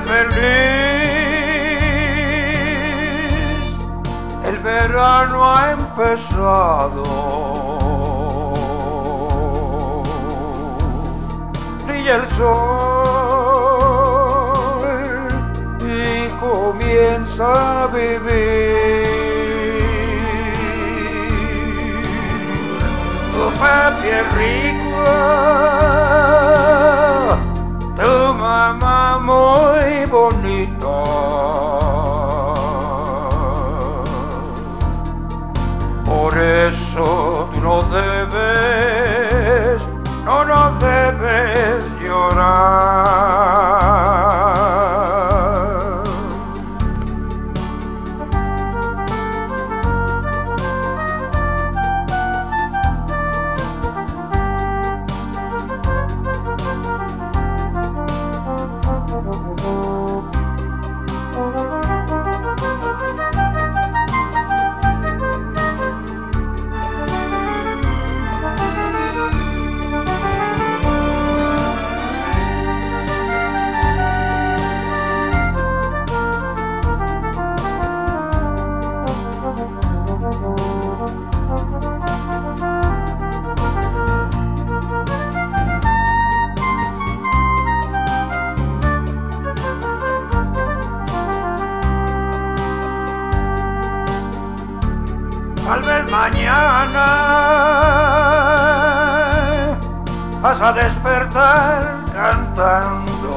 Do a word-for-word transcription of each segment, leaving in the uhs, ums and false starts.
feliz, el verano ha empezado. Brilla el sol y comienza a vivir. Tu papi es rico, tu mamá muy bonita. Por eso tú no debes, no, no debes llorar. Tal vez mañana vas a despertar cantando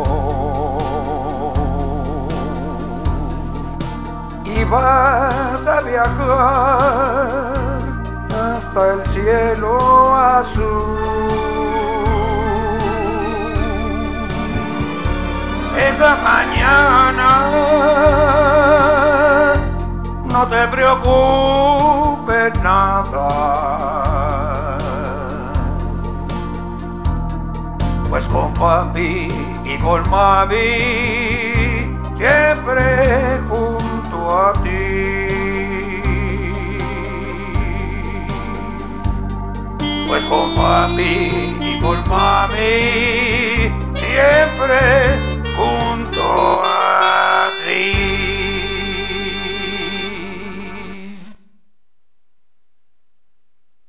y vas a viajar hasta el cielo azul. Esa mañana no te preocupes nada, pues con papi y con mami siempre junto a ti. Pues con papi y con mami siempre